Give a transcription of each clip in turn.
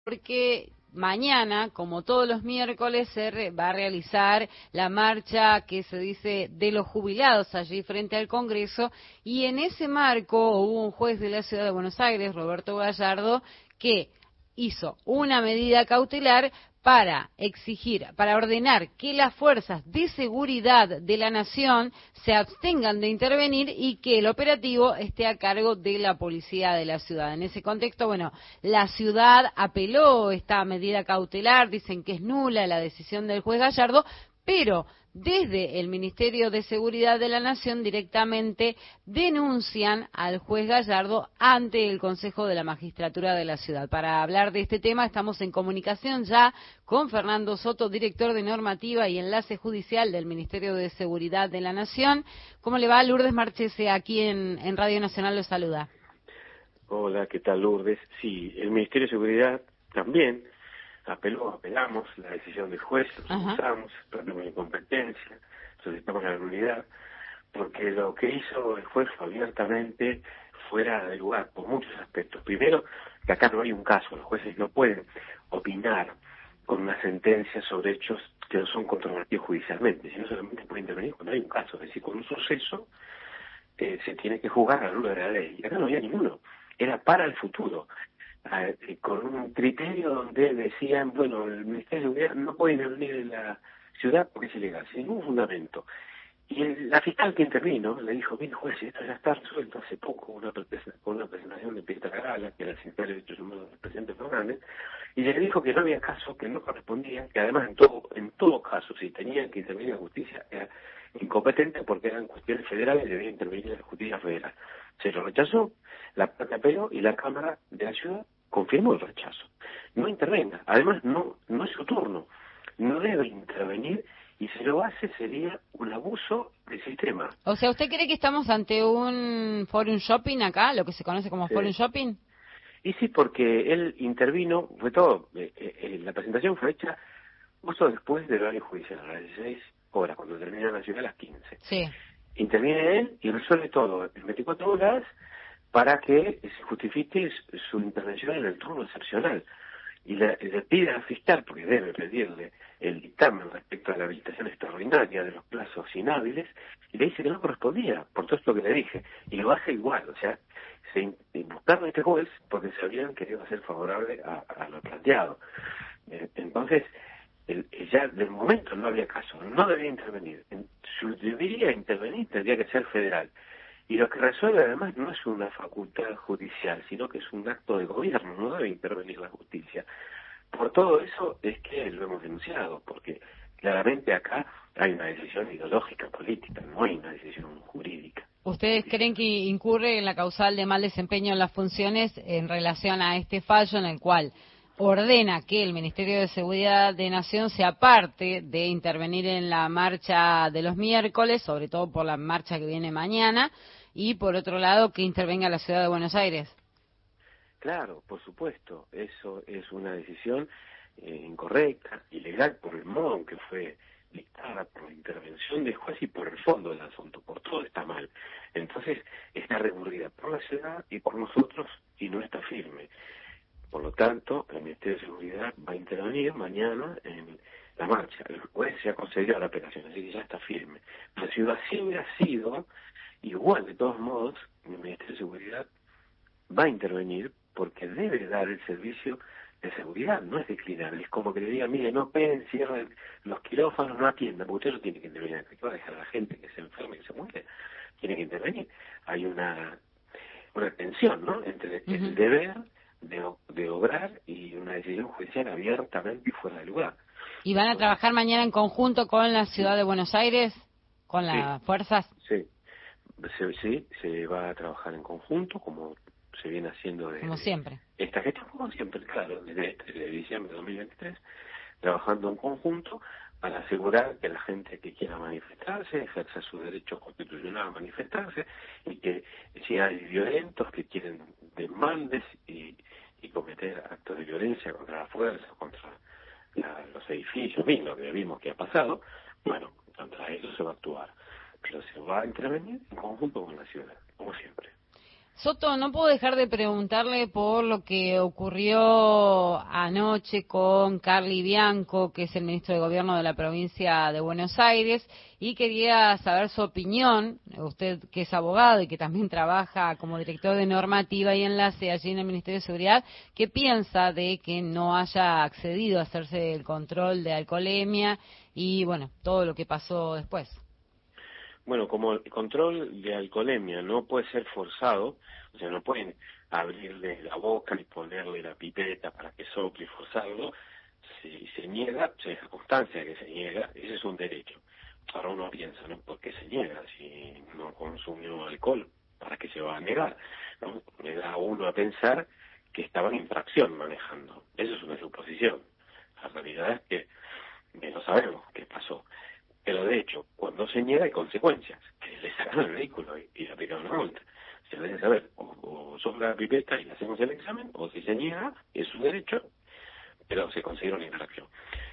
porque mañana, como todos los miércoles, va a realizar la marcha que se dice de los jubilados allí frente al Congreso, y en ese marco hubo un juez de la Ciudad de Buenos Aires, Roberto Gallardo, que hizo una medida cautelar para exigir, para ordenar que las fuerzas de seguridad de la nación se abstengan de intervenir y que el operativo esté a cargo de la policía de la ciudad. En ese contexto, bueno, la ciudad apeló esta medida cautelar, dicen que es nula la decisión del juez Gallardo, pero desde el Ministerio de Seguridad de la Nación directamente denuncian al juez Gallardo ante el Consejo de la Magistratura de la Ciudad. Para hablar de este tema estamos en comunicación ya con Fernando Soto, director de Normativa y Enlace Judicial del Ministerio de Seguridad de la Nación. ¿Cómo le va? Lourdes Marchese, aquí en Radio Nacional lo saluda. Hola, ¿qué tal, Lourdes? Sí, el Ministerio de Seguridad también apelamos la decisión del juez, usamos, perdemos la incompetencia, solicitamos la nulidad, porque lo que hizo el juez fue abiertamente fuera de lugar, por muchos aspectos. Primero, que acá no hay un caso, los jueces no pueden opinar con una sentencia sobre hechos que no son controvertidos judicialmente, sino solamente pueden intervenir cuando hay un caso, es decir, con un suceso se tiene que juzgar a la luz de la ley. Y acá no había ninguno, era para el futuro. Con un criterio donde decían, bueno, el Ministerio de Seguridad no puede intervenir en la ciudad porque es ilegal, sin ningún fundamento. Y la fiscal que intervino le dijo, mire juez, esto ya está resuelto hace poco con una presentación de Pietra Gala, que era el secretario de Derechos Humanos del presidente Fernández, y le dijo que no había caso, que no correspondía, que además en todo caso, si tenían que intervenir la justicia, era incompetente porque eran cuestiones federales y debía intervenir la justicia federal. Se lo rechazó, la parte apeló y la Cámara de la Ciudad confirmó el rechazo. No intervenga, además no es su turno, no debe intervenir, y si lo hace sería un abuso del sistema. O sea, ¿usted cree que estamos ante un forum shopping acá, lo que se conoce como Sí. forum shopping? Y sí, porque él intervino, fue todo, la presentación fue hecha justo después del horario judicial, a las 16 horas, cuando termina la ciudad a las 15. Sí. Interviene él y resuelve todo en 24 horas para que se justifique su intervención en el turno excepcional. Y le pide al fiscal, porque debe pedirle el dictamen respecto a la habilitación extraordinaria de los plazos inhábiles, y le dice que no correspondía, por todo esto que le dije, y lo hace igual, o sea, se buscaron a este juez porque sabían que iba a ser favorable a lo planteado. Entonces, ya del momento no había caso, no debía intervenir. Si debería intervenir, tendría que ser federal. Y lo que resuelve además no es una facultad judicial, sino que es un acto de gobierno, no debe intervenir la justicia. Por todo eso es que lo hemos denunciado, porque claramente acá hay una decisión ideológica, política, no hay una decisión jurídica. ¿Ustedes creen que incurre en la causal de mal desempeño en las funciones en relación a este fallo en el cual ordena que el Ministerio de Seguridad de Nación se aparte de intervenir en la marcha de los miércoles, sobre todo por la marcha que viene mañana, y por otro lado que intervenga la Ciudad de Buenos Aires? Claro, por supuesto, eso es una decisión incorrecta, ilegal por el modo en que fue dictada, por la intervención del juez y por el fondo del asunto, por todo está mal. Entonces está recurrida por la ciudad y por nosotros y no está firme. Por lo tanto, el Ministerio de Seguridad va a intervenir mañana en la marcha. El juez ya concedió la apelación, así que ya está firme. Pero si así hubiera sido, igual de todos modos, el Ministerio de Seguridad va a intervenir porque debe dar el servicio de seguridad, no es declinar. Es como que le digan, mire, no operen, cierren los quirófanos, no atiendan, porque usted no tiene que intervenir. ¿Qué va a dejar a la gente que se enferme, que se muere? Tiene que intervenir. Hay una tensión, ¿no?, entre el deber de obrar y una decisión judicial abiertamente y fuera de lugar. ¿Y van a trabajar mañana en conjunto con la Ciudad de Buenos Aires, con las fuerzas? Sí, se va a trabajar en conjunto, como se viene haciendo como siempre. Esta gestión, como siempre, claro, desde diciembre de 2023, trabajando en conjunto para asegurar que la gente que quiera manifestarse ejerza su derecho constitucional a manifestarse, y que si hay violentos que quieren demandes y cometer actos de violencia contra la fuerza, contra los edificios, lo que vimos que ha pasado, bueno, contra eso se va a actuar, pero se va a intervenir en conjunto con la ciudad, como siempre. Soto, no puedo dejar de preguntarle por lo que ocurrió anoche con Carly Bianco, que es el ministro de Gobierno de la provincia de Buenos Aires, y quería saber su opinión, usted que es abogado y que también trabaja como director de normativa y enlace allí en el Ministerio de Seguridad, ¿qué piensa de que no haya accedido a hacerse el control de alcoholemia y, bueno, todo lo que pasó después? Bueno, como el control de alcoholemia no puede ser forzado, o sea, no pueden abrirle la boca y ponerle la pipeta para que sople y forzarlo, si se niega, se deja constancia de que se niega, ese es un derecho. Ahora uno piensa, ¿no? ¿Por qué se niega si no consumió alcohol? ¿Para qué se va a negar? ¿No? Me da uno a pensar que estaba en infracción manejando. Eso es una suposición. La realidad es que no sabemos qué pasó. Pero de hecho, cuando se niega hay consecuencias, que le sacan el vehículo y le aplican una multa. Se debe saber, o sopla la pipeta y le hacemos el examen, o si se niega, es su derecho, pero se considera una infracción.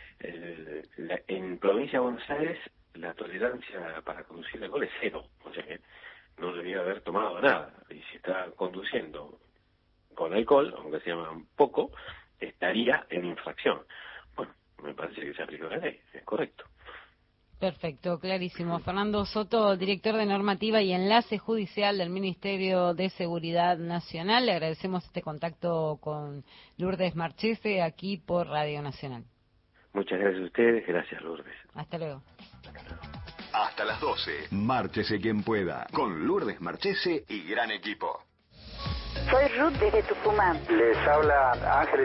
En provincia de Buenos Aires, la tolerancia para conducir alcohol es 0, o sea que no debería haber tomado nada. Y si está conduciendo con alcohol, aunque sea un poco, estaría en infracción. Bueno, me parece que se aplica la ley, es correcto. Perfecto, clarísimo. Fernando Soto, director de normativa y enlace judicial del Ministerio de Seguridad Nacional. Le agradecemos este contacto con Lourdes Marchese aquí por Radio Nacional. Muchas gracias a ustedes, gracias Lourdes. Hasta luego. Hasta las 12. Márchese quien pueda. Con Lourdes Marchese y gran equipo. Soy Ruth desde Tucumán. Les habla Ángel